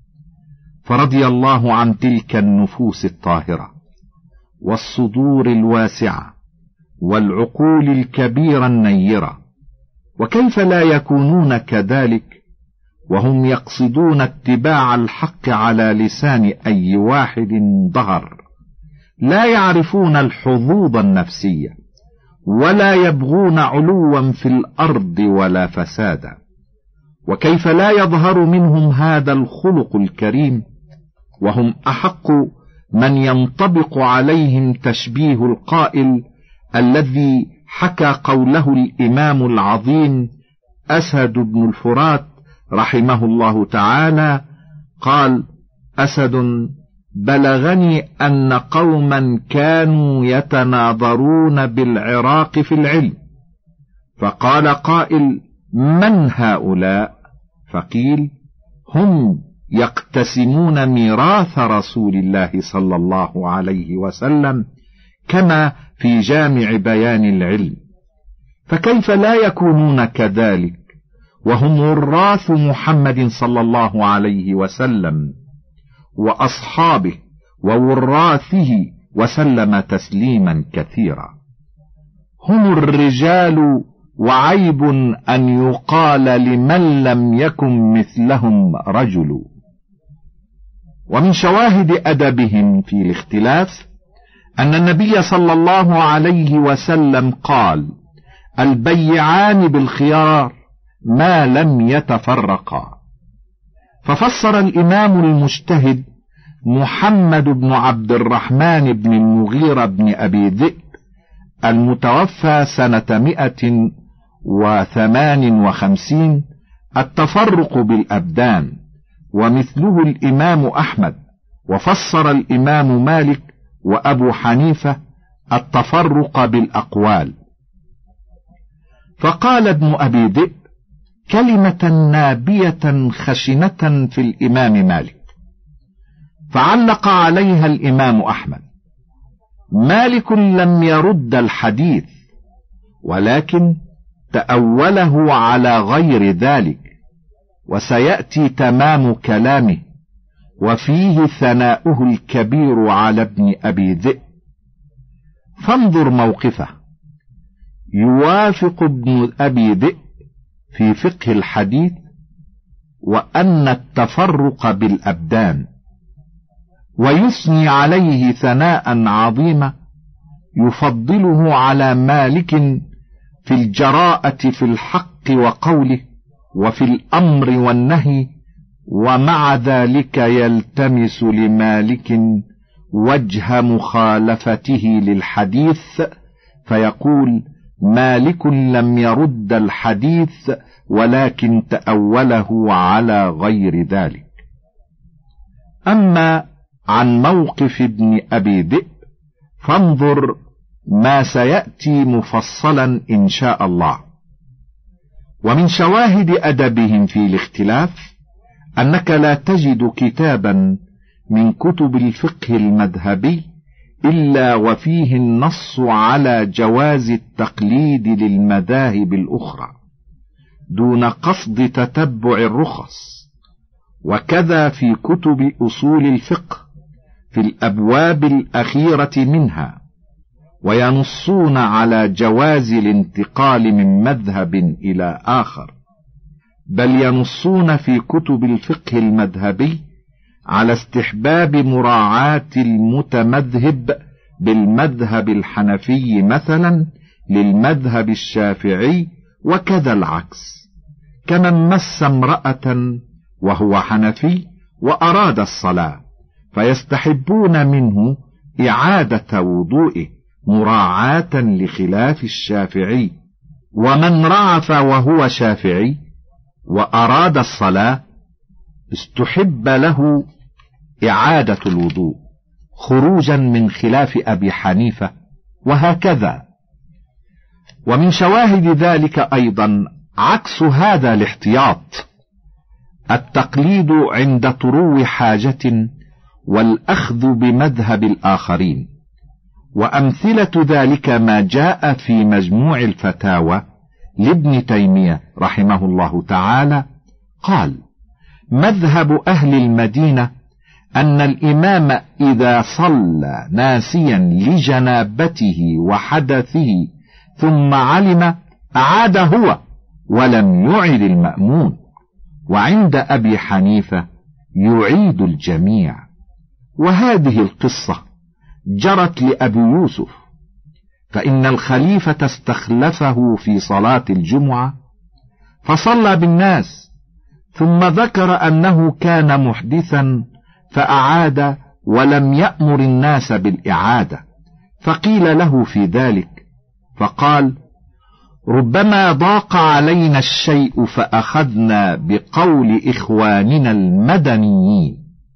S2: فرضي الله عن تلك النفوس الطاهرة والصدور الواسعة والعقول الكبيرة النيرة. وكيف لا يكونون كذلك وهم يقصدون اتباع الحق على لسان أي واحد ظهر، لا يعرفون الحظوظ النفسية، ولا يبغون علوا في الأرض ولا فسادا. وكيف لا يظهر منهم هذا الخلق الكريم، وهم أحق من ينطبق عليهم تشبيه القائل الذي حكى قوله الإمام العظيم أسد بن الفرات رحمه الله تعالى، قال: أسد بلغني أن قوما كانوا يتناظرون بالعراق في العلم، فقال قائل: من هؤلاء؟ فقيل: هم يقتسمون ميراث رسول الله صلى الله عليه وسلم، كما في جامع بيان العلم. فكيف لا يكونون كذلك وهم وراث محمد صلى الله عليه وسلم وأصحابه ووراثه وسلم تسليما كثيرا؟ هم الرجال، وعيب أن يقال لمن لم يكن مثلهم رجل. ومن شواهد أدبهم في الاختلاف أن النبي صلى الله عليه وسلم قال: البيعان بالخيار ما لم يتفرقا. ففسر الإمام المجتهد محمد بن عبد الرحمن بن المغيرة بن أبي ذئب المتوفى سنة مئة وثمان وخمسين التفرق بالأبدان، ومثله الإمام أحمد. وفسر الإمام مالك وأبو حنيفة التفرق بالأقوال. فقال ابن أبي ذئب كلمة نابية خشنة في الإمام مالك، فعلق عليها الإمام أحمد: مالك لم يرد الحديث، ولكن تأوله على غير ذلك، وسيأتي تمام كلامه وفيه ثناؤه الكبير على ابن أبي ذئب. فانظر موقفه. يوافق ابن أبي ذئب في فقه الحديث وأن التفرق بالأبدان، ويثني عليه ثناء عظيما يفضله على مالك في الجراءة في الحق وقوله وفي الأمر والنهي، ومع ذلك يلتمس لمالك وجه مخالفته للحديث، فيقول: مالك لم يرد الحديث ولكن تأوله على غير ذلك. أما عن موقف ابن أبي ذئب فانظر ما سيأتي مفصلا إن شاء الله. ومن شواهد أدبهم في الاختلاف أنك لا تجد كتابا من كتب الفقه المذهبي إلا وفيه النص على جواز التقليد للمذاهب الأخرى دون قصد تتبع الرخص، وكذا في كتب أصول الفقه في الأبواب الأخيرة منها، وينصون على جواز الانتقال من مذهب إلى آخر، بل ينصون في كتب الفقه المذهبي على استحباب مراعاة المتمذهب بالمذهب الحنفي مثلا للمذهب الشافعي، وكذا العكس، كمن مس امرأة وهو حنفي وأراد الصلاة فيستحبون منه إعادة وضوئه مراعاة لخلاف الشافعي، ومن رعف وهو شافعي وأراد الصلاة استحب له إعادة الوضوء خروجا من خلاف أبي حنيفة، وهكذا. ومن شواهد ذلك أيضا عكس هذا الاحتياط، التقليد عند طرو حاجة والأخذ بمذهب الآخرين. وأمثلة ذلك ما جاء في مجموع الفتاوى لابن تيمية رحمه الله تعالى، قال: مذهب أهل المدينة أن الإمام إذا صلى ناسيا لجنابته وحدثه ثم علم أعاد هو ولم يعد المأمون، وعند أبي حنيفة يعيد الجميع. وهذه القصة جرت لأبي يوسف، فإن الخليفة استخلفه في صلاة الجمعة فصلى بالناس، ثم ذكر أنه كان محدثا فأعاد ولم يأمر الناس بالإعادة، فقيل له في ذلك فقال: ربما ضاق علينا الشيء فأخذنا بقول إخواننا المدنيين.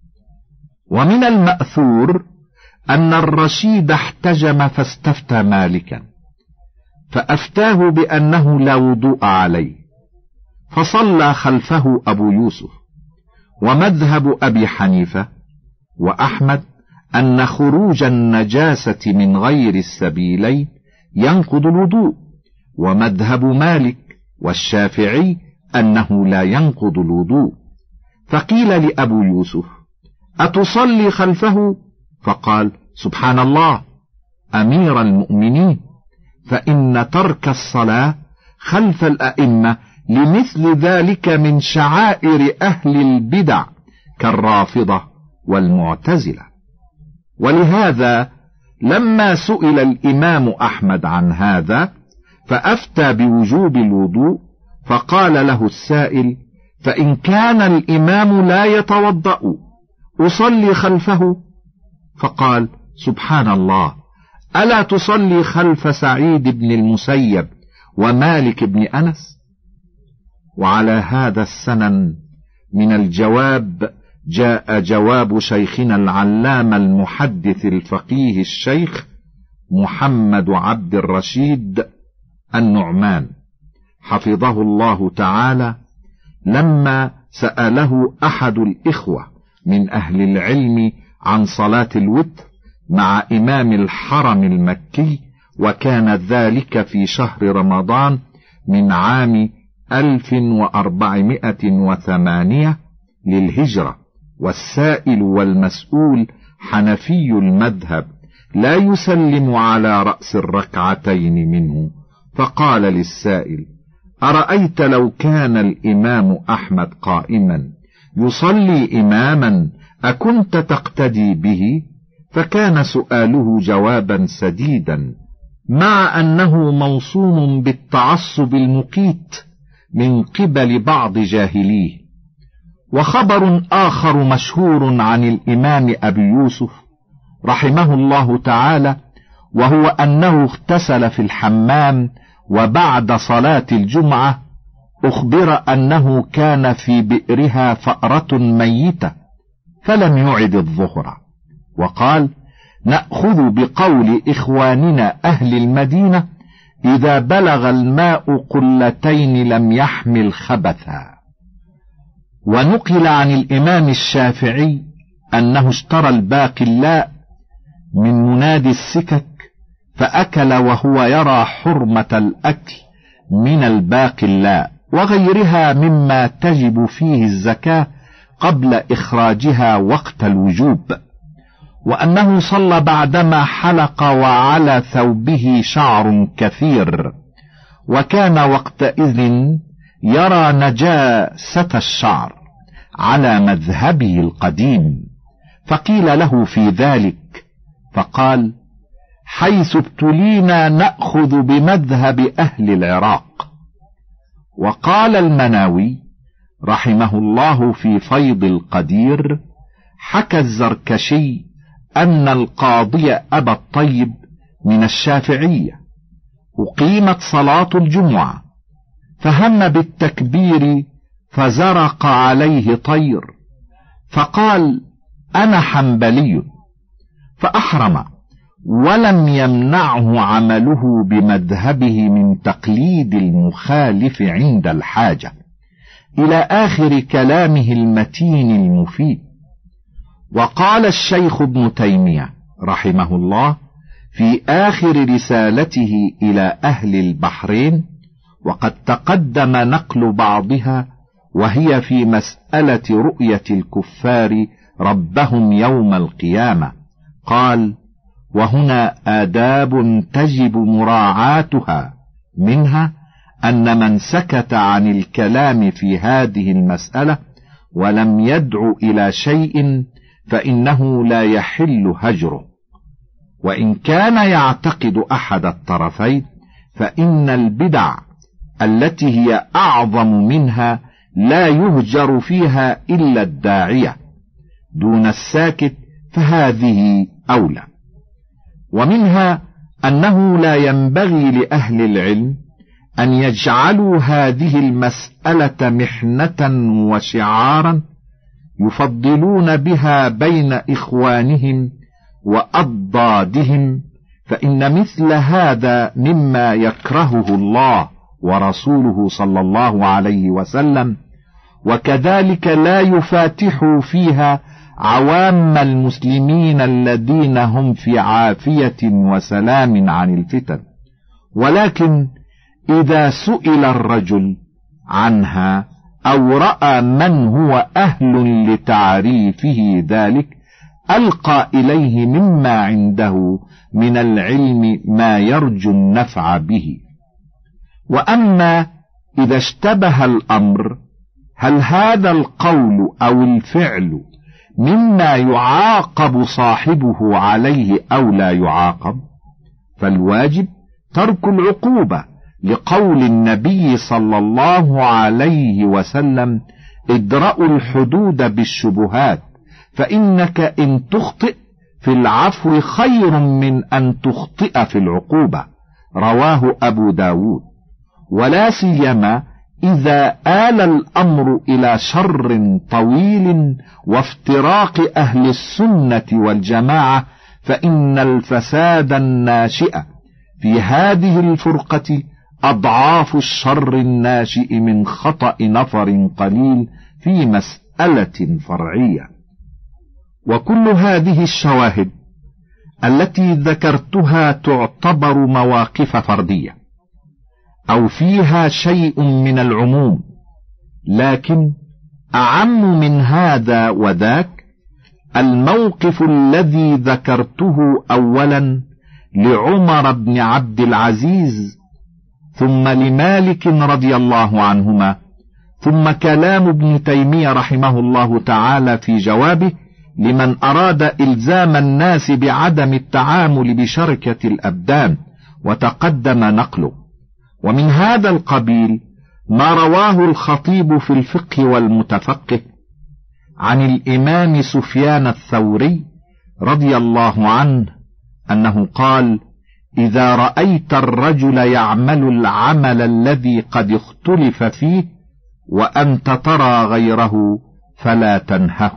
S2: ومن المأثور أن الرشيد احتجم فاستفتى مالكا فأفتاه بأنه لا وضوء عليه، فصلى خلفه أبو يوسف. ومذهب أبي حنيفة وأحمد أن خروج النجاسة من غير السبيلين ينقض الوضوء، ومذهب مالك والشافعي أنه لا ينقض الوضوء. فقيل لأبو يوسف: أتصلي خلفه؟ فقال: سبحان الله أمير المؤمنين، فإن ترك الصلاة خلف الأئمة لمثل ذلك من شعائر أهل البدع كالرافضة والمعتزلة. ولهذا لما سئل الإمام أحمد عن هذا فأفتى بوجوب الوضوء، فقال له السائل: فإن كان الإمام لا يتوضأ أصلي خلفه؟ فقال: سبحان الله، ألا تصلي خلف سعيد بن المسيب ومالك بن أنس؟ وعلى هذا السنن من الجواب جاء جواب شيخنا العلامة المحدث الفقيه الشيخ محمد عبد الرشيد النعمان حفظه الله تعالى، لما سأله أحد الإخوة من أهل العلم عن صلاة الوتر مع إمام الحرم المكي وكان ذلك في شهر رمضان من عام ألف وأربعمائة وثمانية للهجرة، والسائل والمسؤول حنفي المذهب لا يسلم على رأس الركعتين منه، فقال للسائل: أرأيت لو كان الإمام أحمد قائما يصلي إماما أكنت تقتدي به؟ فكان سؤاله جوابا سديدا، مع أنه موصوم بالتعصب المقيت من قبل بعض جاهليه. وخبر آخر مشهور عن الإمام أبي يوسف رحمه الله تعالى، وهو أنه اغتسل في الحمام وبعد صلاة الجمعة أخبر أنه كان في بئرها فأرة ميتة فلم يعد الظهر، وقال: نأخذ بقول إخواننا أهل المدينة: إذا بلغ الماء قلتين لم يحمل خبثا. ونقل عن الإمام الشافعي أنه اشترى الباقلاء من منادي السكك فأكل وهو يرى حرمة الأكل من الباقلاء وغيرها مما تجب فيه الزكاة قبل إخراجها وقت الوجوب، وأنه صلى بعدما حلق وعلى ثوبه شعر كثير، وكان وقتئذ يرى نجاسة الشعر على مذهبه القديم، فقيل له في ذلك فقال: حيث ابتلينا نأخذ بمذهب أهل العراق. وقال المناوي رحمه الله في فيض القدير: حكى الزركشي أن القاضي أبا الطيب من الشافعية أقيمت صلاة الجمعة فهم بالتكبير فزرق عليه طير، فقال: أنا حنبلي، فأحرم، ولم يمنعه عمله بمذهبه من تقليد المخالف عند الحاجة، إلى آخر كلامه المتين المفيد. وقال الشيخ ابن تيمية رحمه الله في آخر رسالته إلى أهل البحرين، وقد تقدم نقل بعضها، وهي في مسألة رؤية الكفار ربهم يوم القيامة، قال: وهنا آداب تجب مراعاتها، منها أن من سكت عن الكلام في هذه المسألة ولم يدع إلى شيء فإنه لا يحل هجره، وإن كان يعتقد أحد الطرفين فإن البدع التي هي أعظم منها لا يهجر فيها إلا الداعية دون الساكت، فهذه أولى. ومنها أنه لا ينبغي لأهل العلم أن يجعلوا هذه المسألة محنة وشعارا يفضلون بها بين إخوانهم وأضدادهم، فإن مثل هذا مما يكرهه الله ورسوله صلى الله عليه وسلم، وكذلك لا يفاتح فيها عوام المسلمين الذين هم في عافية وسلام عن الفتن. ولكن إذا سئل الرجل عنها أو رأى من هو أهل لتعريفه ذلك ألقى إليه مما عنده من العلم ما يرجو النفع به. وأما إذا اشتبه الأمر هل هذا القول أو الفعل مما يعاقب صاحبه عليه أو لا يعاقب، فالواجب ترك العقوبة، لقول النبي صلى الله عليه وسلم: ادرأوا الحدود بالشبهات، فإنك إن تخطئ في العفو خير من أن تخطئ في العقوبة، رواه أبو داود. ولا سيما إذا آل الأمر إلى شر طويل وافتراق أهل السنة والجماعة، فإن الفساد الناشئ في هذه الفرقة أضعاف الشر الناشئ من خطأ نفر قليل في مسألة فرعية. وكل هذه الشواهد التي ذكرتها تعتبر مواقف فردية أو فيها شيء من العموم، لكن أعم من هذا وذاك الموقف الذي ذكرته أولا لعمر بن عبد العزيز، ثم لمالك رضي الله عنهما، ثم كلام ابن تيمية رحمه الله تعالى في جوابه لمن أراد إلزام الناس بعدم التعامل بشركة الأبدان، وتقدم نقله. ومن هذا القبيل ما رواه الخطيب في الفقه والمتفقه عن الإمام سفيان الثوري رضي الله عنه أنه قال: إذا رأيت الرجل يعمل العمل الذي قد اختلف فيه وأنت ترى غيره فلا تنهه.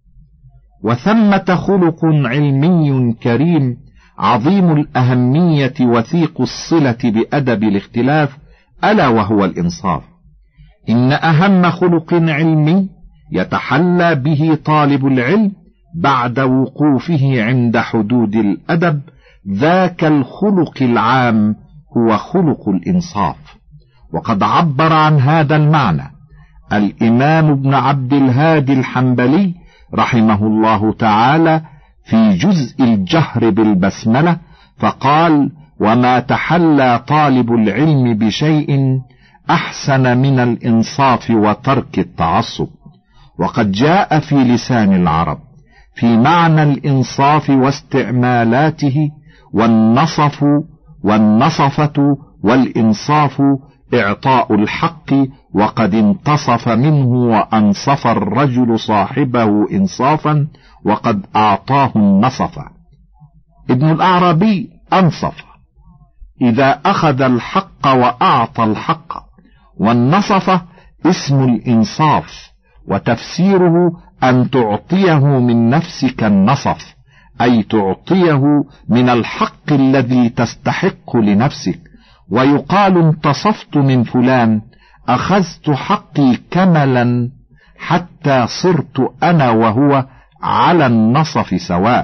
S2: وثمة خلق علمي كريم عظيم الأهمية وثيق الصلة بأدب الاختلاف، ألا وهو الإنصاف. إن أهم خلق علمي يتحلى به طالب العلم بعد وقوفه عند حدود الأدب ذاك الخلق العام هو خلق الإنصاف. وقد عبر عن هذا المعنى الإمام ابن عبد الهادي الحنبلي رحمه الله تعالى في جزء الجهر بالبسملة، فقال: وما تحلى طالب العلم بشيء أحسن من الإنصاف وترك التعصب. وقد جاء في لسان العرب في معنى الإنصاف واستعمالاته والنصف والنصفة والإنصاف إعطاء الحق، وقد انتصف منه وأنصف الرجل صاحبه إنصافا وقد أعطاه النصف. ابن الأعرابي أنصف إذا أخذ الحق وأعطى الحق، والنصف اسم الإنصاف، وتفسيره أن تعطيه من نفسك النصف، أي تعطيه من الحق الذي تستحق لنفسك. ويقال انتصفت من فلان، أخذت حقي كملا حتى صرت أنا وهو على النصف سواء.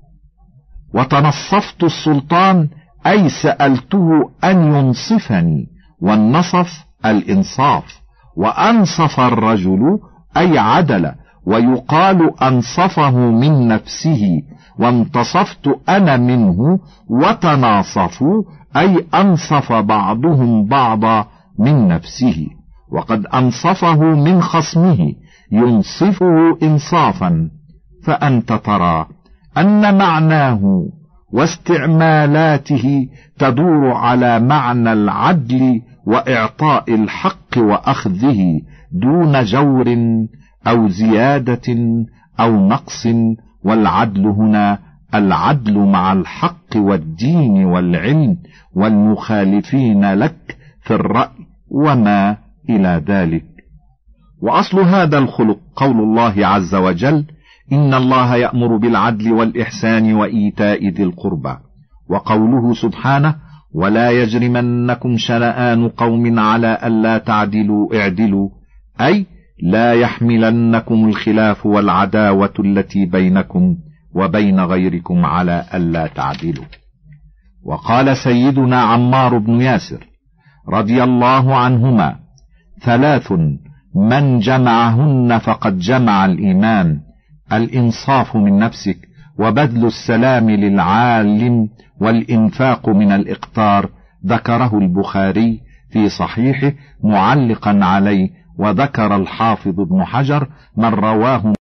S2: وتنصفت السلطان أي سألته أن ينصفني، والنصف الإنصاف. وأنصف الرجل أي عدل، ويقال أنصفه من نفسه، وانتصفت أنا منه. وتناصفوا أي أنصف بعضهم بعضا من نفسه. وقد أنصفه من خصمه ينصفه إنصافا. فأنت ترى أن معناه واستعمالاته تدور على معنى العدل وإعطاء الحق وأخذه دون جور أو زيادة أو نقص. والعدل هنا العدل مع الحق والدين والعلم والمخالفين لك في الرأي وما إلى ذلك. وأصل هذا الخلق قول الله عز وجل: إن الله يأمر بالعدل والإحسان وإيتاء ذي القربى. وقوله سبحانه: ولا يجرمنكم شنآن قوم على ألا تعدلوا اعدلوا، أي لا يحملنكم الخلاف والعداوة التي بينكم وبين غيركم على ألا تعدلوا. وقال سيدنا عمار بن ياسر رضي الله عنهما: ثلاث من جمعهن فقد جمع الإيمان: الإنصاف من نفسك، وبذل السلام للعالم، والإنفاق من الإقتار. ذكره البخاري في صحيحه معلقا عليه. وذكر الحافظ ابن حجر من رواه